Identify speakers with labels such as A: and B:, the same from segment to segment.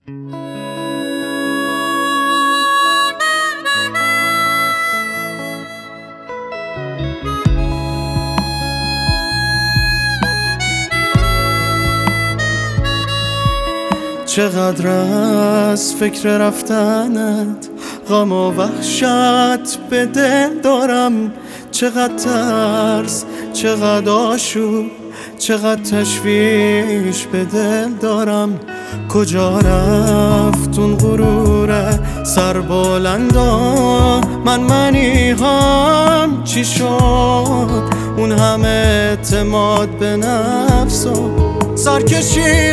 A: چقدر از فکر رفتنت غم و وحشت به دل دارم، چقدر ترس، چقدر آشوب، چقدر تشویش به دل دارم. کجا رفت اون غروره سربلندا؟ منی هم چی شد اون همه اعتماد به نفس و سرکشی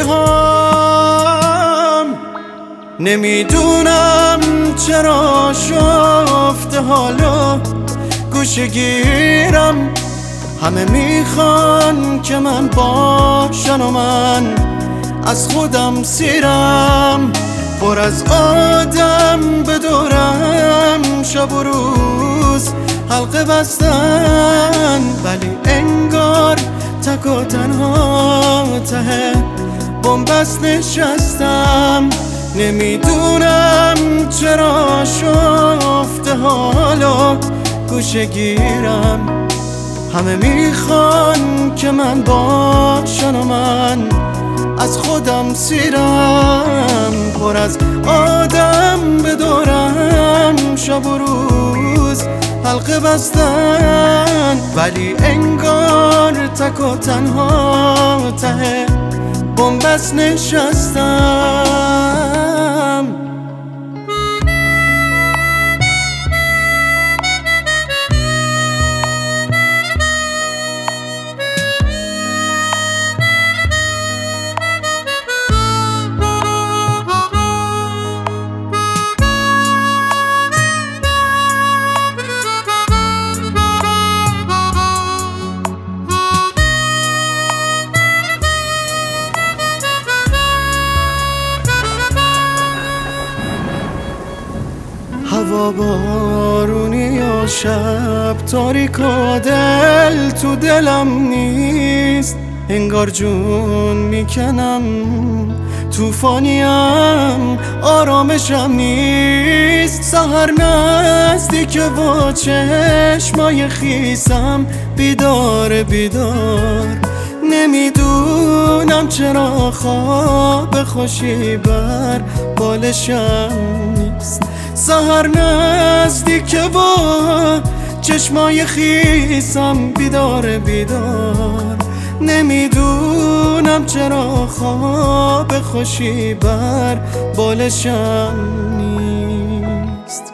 A: هم؟ نمیدونم چرا شفته حالا گوشه گیرم. همه میخوان که من باشن و من از خودم سیرم. پر از آدم به دورم شب و روز حلقه بستن، ولی انگار تک و تنها ته بنبست نشستم. نمیدونم چرا شفته حالا گوشه گیرم. همه میخوان که من باشن و من از خودم سیرم. پر از آدم به دورم شب و روز حلقه بستن، ولی انگار تک و تنها ته بنبست نشستم. هوا بارونی یا شب تاریک و دل تو دلم نیست. انگار جون میکنم توفانیم، آرامشم نیست. سحر نزدیک با چشمای خیسم بیدار بیدار. نمیدونم چرا خواب خوشی بر بالشم نیست. سحر نزدیک با چشمای خیسم بیدار بیدار. نمیدونم چرا خواب خوشی بر بالشم نیست.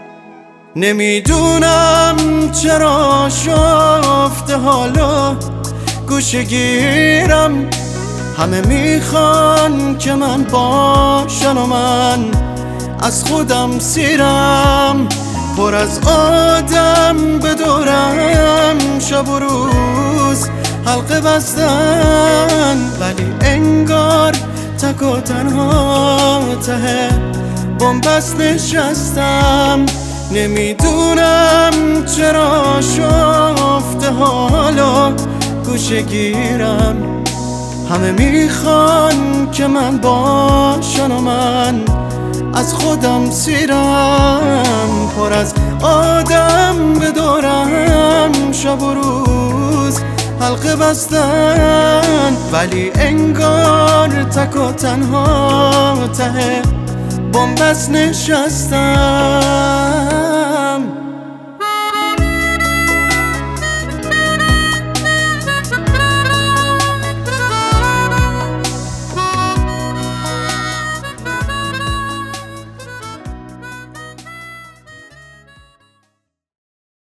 A: نمیدونم چرا شفته حالا گوشه گیرم. همه میخوان که من باشن و من از خودم سیرم. پر از آدم به دورم شب و روز حلقه بستن، ولی انگار تک و تنها ته بنبست نشستم. نمیدونم چرا شفته حالا گوشه گیرم. همه میخوان که من باشن و من از خودم سیرم. پر از آدم به دورم شب و روز حلقه بستن، ولی انگار تک و تنها ته بنبست نشستم.